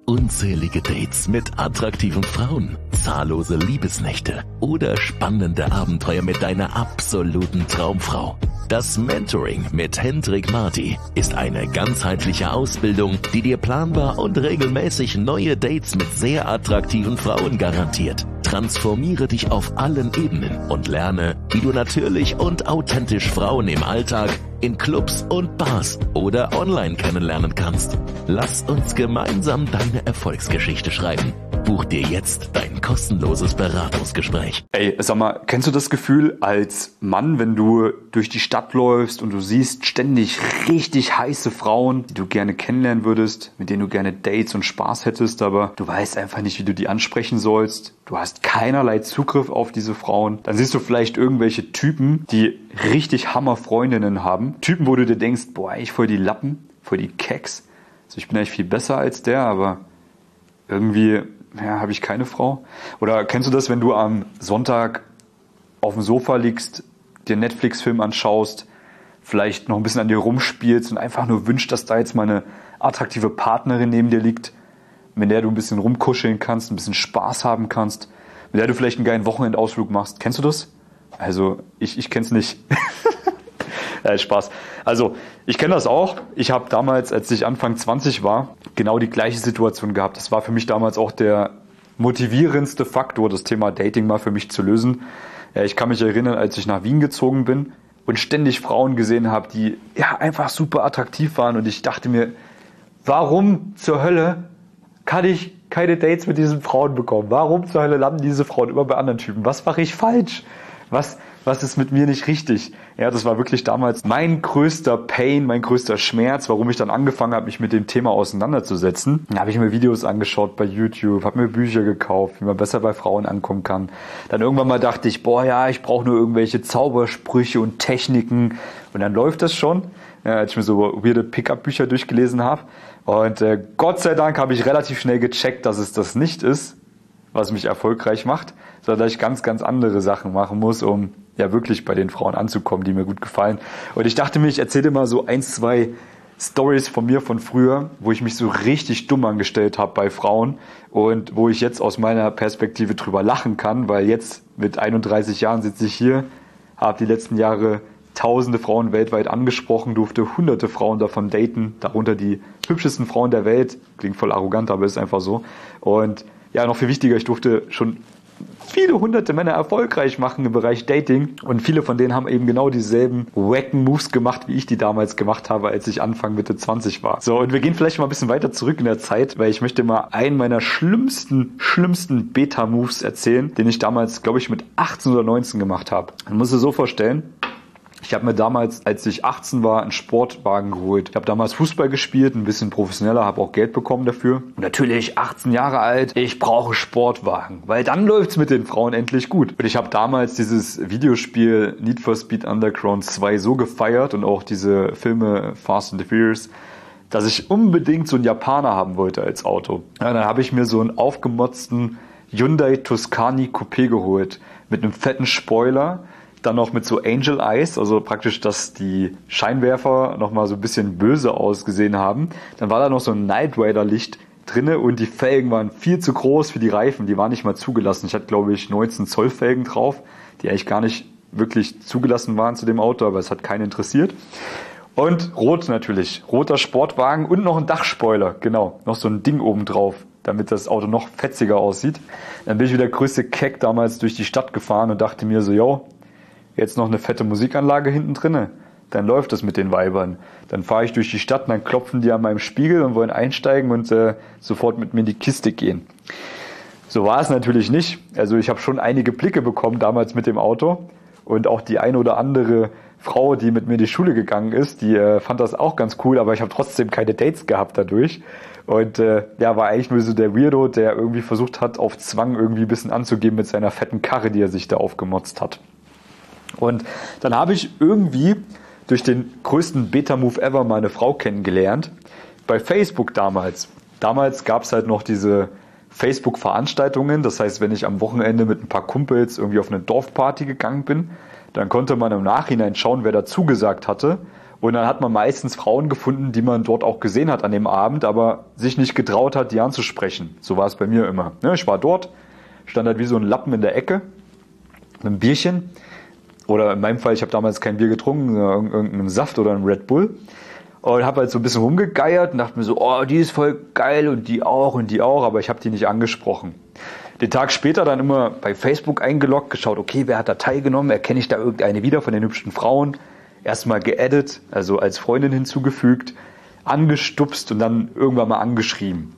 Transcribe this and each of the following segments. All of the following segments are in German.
unzählige Dates mit attraktiven Frauen, zahllose Liebesnächte oder spannende Abenteuer mit deiner absoluten Traumfrau. Das Mentoring mit Hendrik Marty ist eine ganzheitliche Ausbildung, die dir planbar und regelmäßig neue Dates mit sehr attraktiven Frauen garantiert. Transformiere dich auf allen Ebenen und lerne, wie du natürlich und authentisch Frauen im Alltag, in Clubs und Bars oder online kennenlernen kannst. Lass uns gemeinsam deine Erfolgsgeschichte schreiben. Buch dir jetzt dein kostenloses Beratungsgespräch. Ey, sag mal, kennst du das Gefühl als Mann, wenn du durch die Stadt läufst und du siehst ständig richtig heiße Frauen, die du gerne kennenlernen würdest, mit denen du gerne Dates und Spaß hättest, aber du weißt einfach nicht, wie du die ansprechen sollst. Du hast keinerlei Zugriff auf diese Frauen. Dann siehst du vielleicht irgendwelche Typen, die richtig Hammer-Freundinnen haben. Typen, wo du dir denkst, boah, ich voll die Lappen, voll die Keks. Also ich bin eigentlich viel besser als der, aber irgendwie habe ich keine Frau. Oder kennst du das, wenn du am Sonntag auf dem Sofa liegst, dir einen Netflix-Film anschaust, vielleicht noch ein bisschen an dir rumspielst und einfach nur wünschst, dass da jetzt mal eine attraktive Partnerin neben dir liegt, mit der du ein bisschen rumkuscheln kannst, ein bisschen Spaß haben kannst, mit der du vielleicht einen geilen Wochenendausflug machst. Kennst du das? Also ich kenn's nicht. Spaß. Also ich kenne das auch. Ich habe damals, als ich Anfang 20 war, genau die gleiche Situation gehabt. Das war für mich damals auch der motivierendste Faktor, das Thema Dating mal für mich zu lösen. Ich kann mich erinnern, als ich nach Wien gezogen bin und ständig Frauen gesehen habe, die ja einfach super attraktiv waren, und ich dachte mir, warum zur Hölle kann ich keine Dates mit diesen Frauen bekommen? Warum zur Hölle landen diese Frauen immer bei anderen Typen? Was mache ich falsch? Was ist mit mir nicht richtig? Ja, das war wirklich damals mein größter Pain, mein größter Schmerz, warum ich dann angefangen habe, mich mit dem Thema auseinanderzusetzen. Dann habe ich mir Videos angeschaut bei YouTube, habe mir Bücher gekauft, wie man besser bei Frauen ankommen kann. Dann irgendwann mal dachte ich, boah ja, ich brauche nur irgendwelche Zaubersprüche und Techniken, und dann läuft das schon, ja, als ich mir so weirde Pickup-Bücher durchgelesen habe. Und Gott sei Dank habe ich relativ schnell gecheckt, dass es das nicht ist, was mich erfolgreich macht, sondern dass ich ganz, ganz andere Sachen machen muss, um ja wirklich bei den Frauen anzukommen, die mir gut gefallen. Und ich dachte mir, ich erzähle dir mal so 1, 2 Stories von mir von früher, wo ich mich so richtig dumm angestellt habe bei Frauen und wo ich jetzt aus meiner Perspektive drüber lachen kann, weil jetzt mit 31 Jahren sitze ich hier, habe die letzten Jahre tausende Frauen weltweit angesprochen, durfte hunderte Frauen davon daten, darunter die hübschesten Frauen der Welt. Klingt voll arrogant, aber ist einfach so. Und ja, noch viel wichtiger, ich durfte schon viele hunderte Männer erfolgreich machen im Bereich Dating, und viele von denen haben eben genau dieselben wacken Moves gemacht, wie ich die damals gemacht habe, als ich Anfang Mitte 20 war. So, und wir gehen vielleicht mal ein bisschen weiter zurück in der Zeit, weil ich möchte mal einen meiner schlimmsten Beta-Moves erzählen, den ich damals, glaube ich, mit 18 oder 19 gemacht habe. Man muss es so vorstellen, ich habe mir damals, als ich 18 war, einen Sportwagen geholt. Ich habe damals Fußball gespielt, ein bisschen professioneller, habe auch Geld bekommen dafür. Und natürlich 18 Jahre alt, ich brauche Sportwagen, weil dann läuft's mit den Frauen endlich gut. Und ich habe damals dieses Videospiel Need for Speed Underground 2 so gefeiert und auch diese Filme Fast and the Furious, dass ich unbedingt so einen Japaner haben wollte als Auto. Ja, dann habe ich mir so einen aufgemotzten Hyundai Tuscany Coupé geholt mit einem fetten Spoiler. Dann noch mit so Angel Eyes, also praktisch, dass die Scheinwerfer nochmal so ein bisschen böse ausgesehen haben. Dann war da noch so ein Knight Rider Licht drinne und die Felgen waren viel zu groß für die Reifen. Die waren nicht mal zugelassen. Ich hatte, glaube ich, 19 Zoll Felgen drauf, die eigentlich gar nicht wirklich zugelassen waren zu dem Auto, aber es hat keinen interessiert. Und rot natürlich. Roter Sportwagen und noch ein Dachspoiler. Genau, noch so ein Ding oben drauf, damit das Auto noch fetziger aussieht. Dann bin ich wieder größte Keck damals durch die Stadt gefahren und dachte mir so, yo, jetzt noch eine fette Musikanlage hinten drinne, dann läuft das mit den Weibern. Dann fahre ich durch die Stadt und dann klopfen die an meinem Spiegel und wollen einsteigen und sofort mit mir in die Kiste gehen. So war es natürlich nicht. Also ich habe schon einige Blicke bekommen damals mit dem Auto, und auch die eine oder andere Frau, die mit mir in die Schule gegangen ist, die fand das auch ganz cool, aber ich habe trotzdem keine Dates gehabt dadurch. Und war eigentlich nur so der Weirdo, der irgendwie versucht hat, auf Zwang irgendwie ein bisschen anzugeben mit seiner fetten Karre, die er sich da aufgemotzt hat. Und dann habe ich irgendwie durch den größten Beta-Move ever meine Frau kennengelernt. Bei Facebook damals. Damals gab es halt noch diese Facebook-Veranstaltungen. Das heißt, wenn ich am Wochenende mit ein paar Kumpels irgendwie auf eine Dorfparty gegangen bin, dann konnte man im Nachhinein schauen, wer da zugesagt hatte. Und dann hat man meistens Frauen gefunden, die man dort auch gesehen hat an dem Abend, aber sich nicht getraut hat, die anzusprechen. So war es bei mir immer. Ich war dort, stand halt wie so ein Lappen in der Ecke mit einem Bierchen. Oder in meinem Fall, ich habe damals kein Bier getrunken, sondern irgendeinen Saft oder einen Red Bull. Und habe halt so ein bisschen rumgegeiert und dachte mir so, oh, die ist voll geil und die auch, aber ich habe die nicht angesprochen. Den Tag später dann immer bei Facebook eingeloggt, geschaut, okay, wer hat da teilgenommen, erkenne ich da irgendeine wieder von den hübschen Frauen. Erstmal geaddet, also als Freundin hinzugefügt, angestupst und dann irgendwann mal angeschrieben.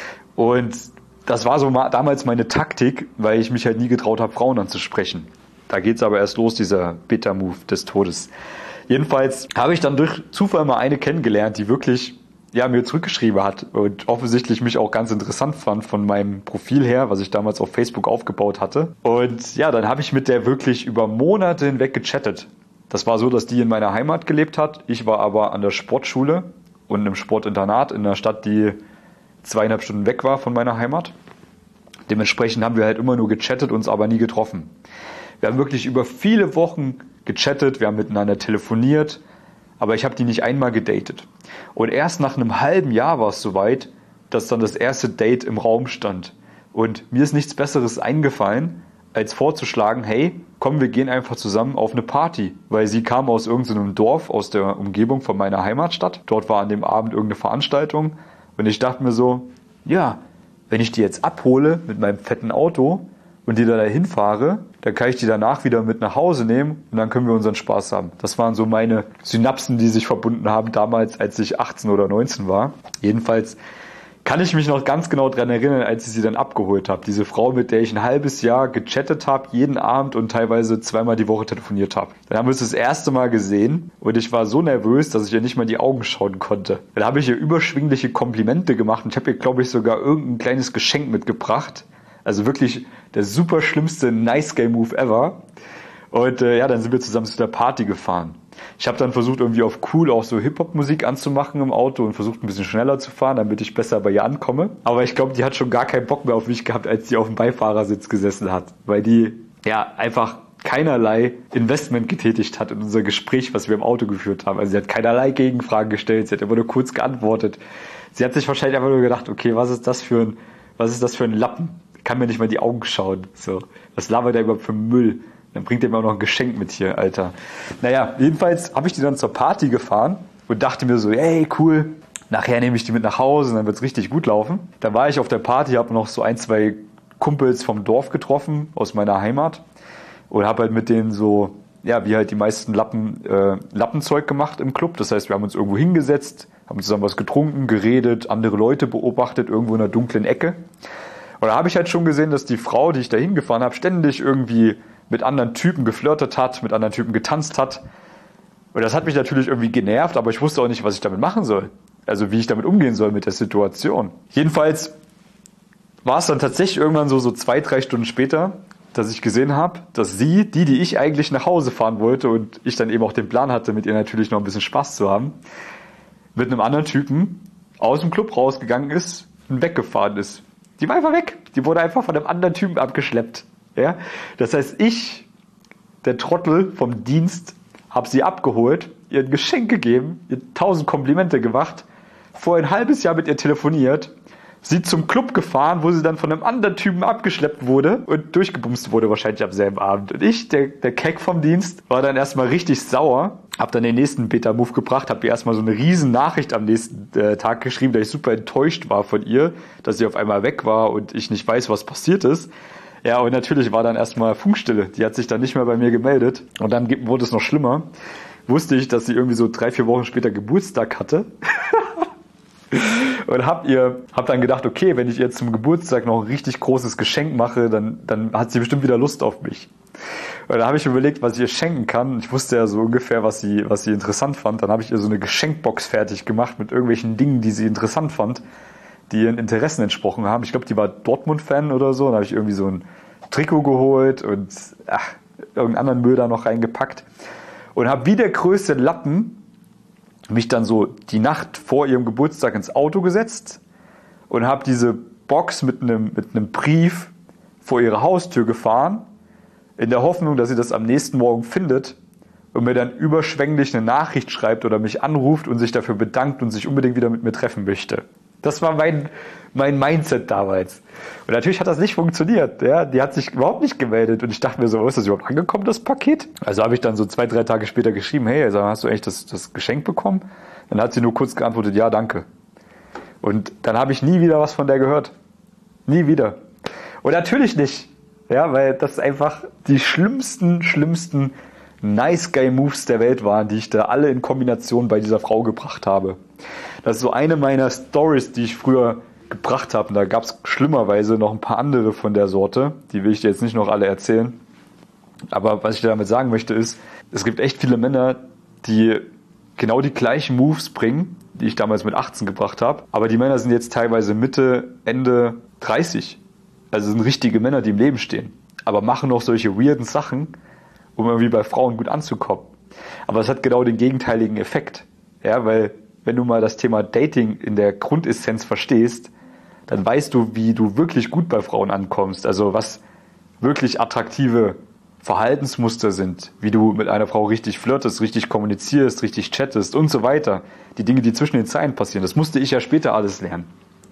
Und das war so damals meine Taktik, weil ich mich halt nie getraut habe, Frauen anzusprechen. Da geht's aber erst los, dieser Beta-Move des Todes. Jedenfalls habe ich dann durch Zufall mal eine kennengelernt, die wirklich mir zurückgeschrieben hat und offensichtlich mich auch ganz interessant fand von meinem Profil her, was ich damals auf Facebook aufgebaut hatte. Und ja, dann habe ich mit der wirklich über Monate hinweg gechattet. Das war so, dass die in meiner Heimat gelebt hat. Ich war aber an der Sportschule und im Sportinternat in einer Stadt, die 2,5 Stunden weg war von meiner Heimat. Dementsprechend haben wir halt immer nur gechattet, uns aber nie getroffen. Wir haben wirklich über viele Wochen gechattet, wir haben miteinander telefoniert, aber ich habe die nicht einmal gedatet. Und erst nach einem halben Jahr war es soweit, dass dann das erste Date im Raum stand. Und mir ist nichts Besseres eingefallen, als vorzuschlagen, hey, komm, wir gehen einfach zusammen auf eine Party. Weil sie kam aus irgendeinem Dorf, aus der Umgebung von meiner Heimatstadt. Dort war an dem Abend irgendeine Veranstaltung. Und ich dachte mir so, ja, wenn ich die jetzt abhole mit meinem fetten Auto und die da dahin fahre, dann kann ich die danach wieder mit nach Hause nehmen und dann können wir unseren Spaß haben. Das waren so meine Synapsen, die sich verbunden haben damals, als ich 18 oder 19 war. Jedenfalls kann ich mich noch ganz genau daran erinnern, als ich sie dann abgeholt habe. Diese Frau, mit der ich ein halbes Jahr gechattet habe, jeden Abend und teilweise 2-mal die Woche telefoniert habe. Dann haben wir es das erste Mal gesehen und ich war so nervös, dass ich ihr nicht mal in die Augen schauen konnte. Dann habe ich ihr überschwingliche Komplimente gemacht und ich habe ihr, glaube ich, sogar irgendein kleines Geschenk mitgebracht. Also wirklich der super schlimmste Nice-Guy-Move ever. Und dann sind wir zusammen zu der Party gefahren. Ich habe dann versucht, irgendwie auf cool auch so Hip-Hop-Musik anzumachen im Auto und versucht, ein bisschen schneller zu fahren, damit ich besser bei ihr ankomme. Aber ich glaube, die hat schon gar keinen Bock mehr auf mich gehabt, als sie auf dem Beifahrersitz gesessen hat. Weil die einfach keinerlei Investment getätigt hat in unser Gespräch, was wir im Auto geführt haben. Also sie hat keinerlei Gegenfragen gestellt, sie hat immer nur kurz geantwortet. Sie hat sich wahrscheinlich einfach nur gedacht, okay, was ist das für ein Lappen? Kann mir nicht mal in die Augen schauen. So, was labert der überhaupt für Müll? Dann bringt er mir auch noch ein Geschenk mit hier, Alter. Naja, jedenfalls habe ich die dann zur Party gefahren und dachte mir so, hey, cool, nachher nehme ich die mit nach Hause und dann wird es richtig gut laufen. Dann war ich auf der Party, habe noch so 1-2 Kumpels vom Dorf getroffen, aus meiner Heimat und habe halt mit denen so, wie halt die meisten Lappenzeug gemacht im Club. Das heißt, wir haben uns irgendwo hingesetzt, haben zusammen was getrunken, geredet, andere Leute beobachtet, irgendwo in einer dunklen Ecke. Und da habe ich halt schon gesehen, dass die Frau, die ich da hingefahren habe, ständig irgendwie mit anderen Typen geflirtet hat, mit anderen Typen getanzt hat. Und das hat mich natürlich irgendwie genervt, aber ich wusste auch nicht, was ich damit machen soll. Also wie ich damit umgehen soll mit der Situation. Jedenfalls war es dann tatsächlich irgendwann so 2-3 Stunden später, dass ich gesehen habe, dass sie, die ich eigentlich nach Hause fahren wollte und ich dann eben auch den Plan hatte, mit ihr natürlich noch ein bisschen Spaß zu haben, mit einem anderen Typen aus dem Club rausgegangen ist und weggefahren ist. Die war einfach weg. Die wurde einfach von einem anderen Typen abgeschleppt. Ja? Das heißt, ich, der Trottel vom Dienst, habe sie abgeholt, ihr ein Geschenk gegeben, ihr 1000 Komplimente gemacht, vorher ein halbes Jahr mit ihr telefoniert, sie zum Club gefahren, wo sie dann von einem anderen Typen abgeschleppt wurde und durchgebumst wurde wahrscheinlich am selben Abend. Und ich, der Keck vom Dienst, war dann erstmal richtig sauer, hab dann den nächsten Beta-Move gebracht, hab ihr erstmal so eine riesen Nachricht am nächsten Tag geschrieben, dass ich super enttäuscht war von ihr, dass sie auf einmal weg war und ich nicht weiß, was passiert ist. Ja, und natürlich war dann erstmal Funkstille. Die hat sich dann nicht mehr bei mir gemeldet. Und dann wurde es noch schlimmer. Wusste ich, dass sie irgendwie so 3-4 Wochen später Geburtstag hatte. Und hab dann gedacht, okay, wenn ich ihr zum Geburtstag noch ein richtig großes Geschenk mache, dann hat sie bestimmt wieder Lust auf mich. Und da habe ich überlegt, was ich ihr schenken kann. Ich wusste ja so ungefähr, was sie interessant fand. Dann habe ich ihr so eine Geschenkbox fertig gemacht mit irgendwelchen Dingen, die sie interessant fand, die ihren Interessen entsprochen haben. Ich glaube, die war Dortmund-Fan oder so. Dann habe ich irgendwie so ein Trikot geholt und irgendeinen anderen Müll da noch reingepackt. Und habe wie der größte Lappen mich dann so die Nacht vor ihrem Geburtstag ins Auto gesetzt und habe diese Box mit einem Brief vor ihre Haustür gefahren, in der Hoffnung, dass sie das am nächsten Morgen findet und mir dann überschwänglich eine Nachricht schreibt oder mich anruft und sich dafür bedankt und sich unbedingt wieder mit mir treffen möchte. Das war mein Mindset damals. Und natürlich hat das nicht funktioniert. Ja? Die hat sich überhaupt nicht gemeldet. Und ich dachte mir so, ist das überhaupt angekommen, das Paket? Also habe ich dann so 2-3 Tage später geschrieben, hey, also hast du eigentlich das Geschenk bekommen? Dann hat sie nur kurz geantwortet, ja, danke. Und dann habe ich nie wieder was von der gehört. Nie wieder. Und natürlich nicht. Ja, weil das einfach die schlimmsten Nice-Guy-Moves der Welt waren, die ich da alle in Kombination bei dieser Frau gebracht habe. Das ist so eine meiner Stories, die ich früher gebracht habe. Und da gab es schlimmerweise noch ein paar andere von der Sorte. Die will ich dir jetzt nicht noch alle erzählen. Aber was ich dir damit sagen möchte ist, es gibt echt viele Männer, die genau die gleichen Moves bringen, die ich damals mit 18 gebracht habe. Aber die Männer sind jetzt teilweise Mitte, Ende 30. Also sind richtige Männer, die im Leben stehen. Aber machen noch solche weirden Sachen, um irgendwie bei Frauen gut anzukommen. Aber es hat genau den gegenteiligen Effekt. Ja, weil wenn du mal das Thema Dating in der Grundessenz verstehst, dann weißt du, wie du wirklich gut bei Frauen ankommst. Also was wirklich attraktive Verhaltensmuster sind, wie du mit einer Frau richtig flirtest, richtig kommunizierst, richtig chattest und so weiter. Die Dinge, die zwischen den Zeilen passieren, das musste ich ja später alles lernen.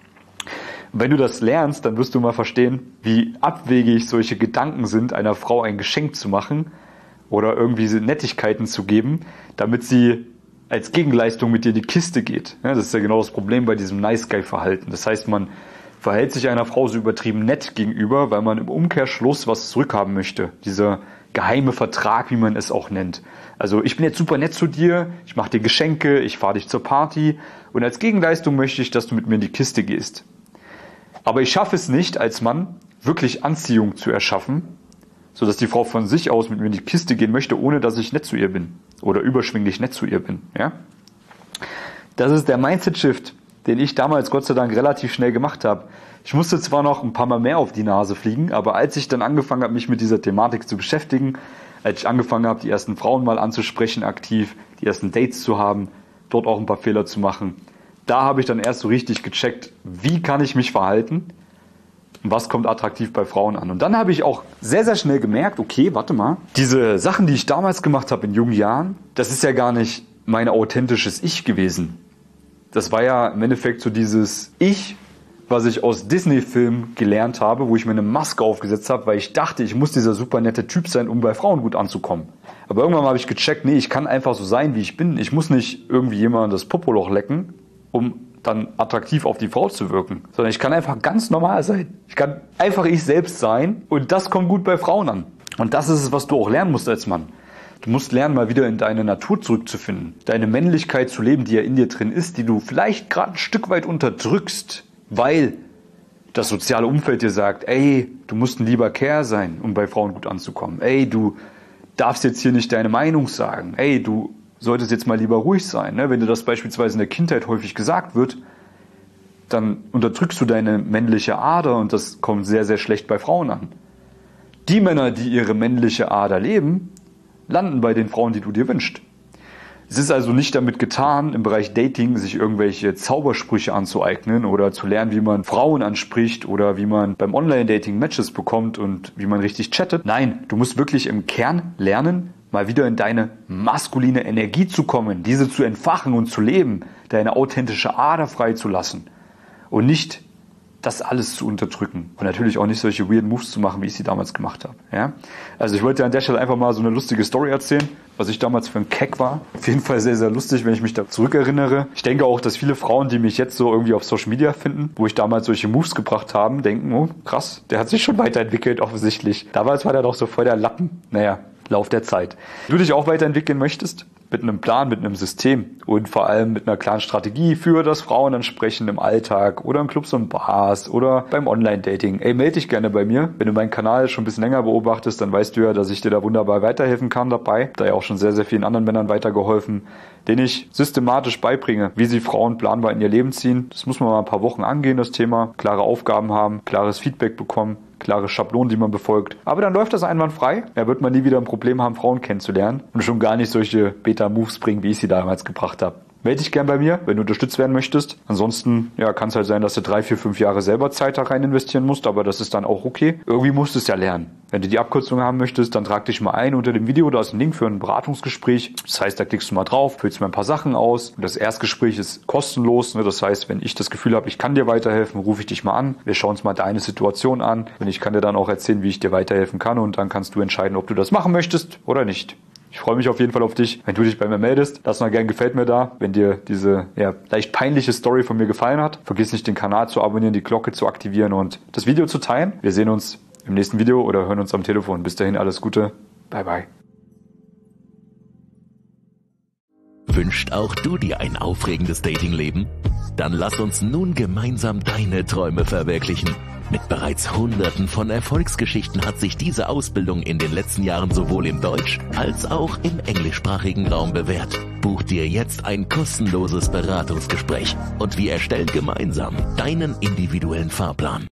Und wenn du das lernst, dann wirst du mal verstehen, wie abwegig solche Gedanken sind, einer Frau ein Geschenk zu machen oder irgendwie Nettigkeiten zu geben, damit sie als Gegenleistung mit dir in die Kiste geht. Ja, das ist ja genau das Problem bei diesem Nice-Guy-Verhalten. Das heißt, man verhält sich einer Frau so übertrieben nett gegenüber, weil man im Umkehrschluss was zurückhaben möchte. Dieser geheime Vertrag, wie man es auch nennt. Also ich bin jetzt super nett zu dir, ich mache dir Geschenke, ich fahre dich zur Party und als Gegenleistung möchte ich, dass du mit mir in die Kiste gehst. Aber ich schaffe es nicht, als Mann wirklich Anziehung zu erschaffen, sodass die Frau von sich aus mit mir in die Kiste gehen möchte, ohne dass ich nett zu ihr bin oder überschwinglich nett zu ihr bin. Ja? Das ist der Mindset-Shift, den ich damals Gott sei Dank relativ schnell gemacht habe. Ich musste zwar noch ein paar Mal mehr auf die Nase fliegen, aber als ich dann angefangen habe, mich mit dieser Thematik zu beschäftigen, als ich angefangen habe, die ersten Frauen mal anzusprechen aktiv, die ersten Dates zu haben, dort auch ein paar Fehler zu machen, da habe ich dann erst so richtig gecheckt, wie kann ich mich verhalten und was kommt attraktiv bei Frauen an. Und dann habe ich auch sehr, sehr schnell gemerkt, okay, warte mal, diese Sachen, die ich damals gemacht habe in jungen Jahren, das ist ja gar nicht mein authentisches Ich gewesen. Das war ja im Endeffekt so dieses Ich, was ich aus Disney-Filmen gelernt habe, wo ich mir eine Maske aufgesetzt habe, weil ich dachte, ich muss dieser super nette Typ sein, um bei Frauen gut anzukommen. Aber irgendwann habe ich gecheckt, nee, ich kann einfach so sein, wie ich bin. Ich muss nicht irgendwie jemandem das Popoloch lecken, um dann attraktiv auf die Frau zu wirken. Sondern ich kann einfach ganz normal sein. Ich kann einfach ich selbst sein und das kommt gut bei Frauen an. Und das ist es, was du auch lernen musst als Mann. Du musst lernen, mal wieder in deine Natur zurückzufinden. Deine Männlichkeit zu leben, die ja in dir drin ist, die du vielleicht gerade ein Stück weit unterdrückst, weil das soziale Umfeld dir sagt, ey, du musst ein lieber Kerl sein, um bei Frauen gut anzukommen. Ey, du darfst jetzt hier nicht deine Meinung sagen. Ey, du solltest jetzt mal lieber ruhig sein. Wenn dir das beispielsweise in der Kindheit häufig gesagt wird, dann unterdrückst du deine männliche Ader und das kommt sehr, sehr schlecht bei Frauen an. Die Männer, die ihre männliche Ader leben, landen bei den Frauen, die du dir wünschst. Es ist also nicht damit getan, im Bereich Dating sich irgendwelche Zaubersprüche anzueignen oder zu lernen, wie man Frauen anspricht oder wie man beim Online-Dating Matches bekommt und wie man richtig chattet. Nein, du musst wirklich im Kern lernen, mal wieder in deine maskuline Energie zu kommen, diese zu entfachen und zu leben, deine authentische Ader freizulassen und nicht das alles zu unterdrücken und natürlich auch nicht solche weird Moves zu machen, wie ich sie damals gemacht habe. Ja? Also ich wollte an der Stelle einfach mal so eine lustige Story erzählen, was ich damals für ein Keck war. Auf jeden Fall sehr, sehr lustig, wenn ich mich da zurückerinnere. Ich denke auch, dass viele Frauen, die mich jetzt so irgendwie auf Social Media finden, wo ich damals solche Moves gebracht habe, denken, oh krass, der hat sich schon weiterentwickelt offensichtlich. Damals war der doch so voll der Lappen. Naja, Lauf der Zeit. Wenn du dich auch weiterentwickeln möchtest, mit einem Plan, mit einem System und vor allem mit einer klaren Strategie für das Frauenansprechen im Alltag oder in Clubs und Bars oder beim Online-Dating. Ey, melde dich gerne bei mir. Wenn du meinen Kanal schon ein bisschen länger beobachtest, dann weißt du ja, dass ich dir da wunderbar weiterhelfen kann dabei. Da ja auch schon sehr, sehr vielen anderen Männern weitergeholfen, denen ich systematisch beibringe, wie sie Frauen planbar in ihr Leben ziehen. Das muss man mal ein paar Wochen angehen, das Thema. Klare Aufgaben haben, klares Feedback bekommen, klare Schablonen, die man befolgt. Aber dann läuft das einwandfrei. Da wird man nie wieder ein Problem haben, Frauen kennenzulernen und schon gar nicht solche Beta-Moves bringen, wie ich sie damals gebracht habe. melde dich gern bei mir, wenn du unterstützt werden möchtest. Ansonsten kann es halt sein, dass du 3, 4, 5 Jahre selber Zeit da rein investieren musst, aber das ist dann auch okay. Irgendwie musst du es ja lernen. Wenn du die Abkürzung haben möchtest, dann trag dich mal ein unter dem Video. Da ist ein Link für ein Beratungsgespräch. Das heißt, da klickst du mal drauf, füllst mal ein paar Sachen aus. Das Erstgespräch ist kostenlos. Das heißt, wenn ich das Gefühl habe, ich kann dir weiterhelfen, rufe ich dich mal an. Wir schauen uns mal deine Situation an. Und ich kann dir dann auch erzählen, wie ich dir weiterhelfen kann. Und dann kannst du entscheiden, ob du das machen möchtest oder nicht. Ich freue mich auf jeden Fall auf dich, wenn du dich bei mir meldest. Lass mal gern gefällt mir da, wenn dir diese leicht peinliche Story von mir gefallen hat. Vergiss nicht, den Kanal zu abonnieren, die Glocke zu aktivieren und das Video zu teilen. Wir sehen uns im nächsten Video oder hören uns am Telefon. Bis dahin alles Gute. Bye, bye. Wünscht auch du dir ein aufregendes Datingleben? Dann lass uns nun gemeinsam deine Träume verwirklichen. Mit bereits Hunderten von Erfolgsgeschichten hat sich diese Ausbildung in den letzten Jahren sowohl im Deutsch- als auch im englischsprachigen Raum bewährt. Buch dir jetzt ein kostenloses Beratungsgespräch und wir erstellen gemeinsam deinen individuellen Fahrplan.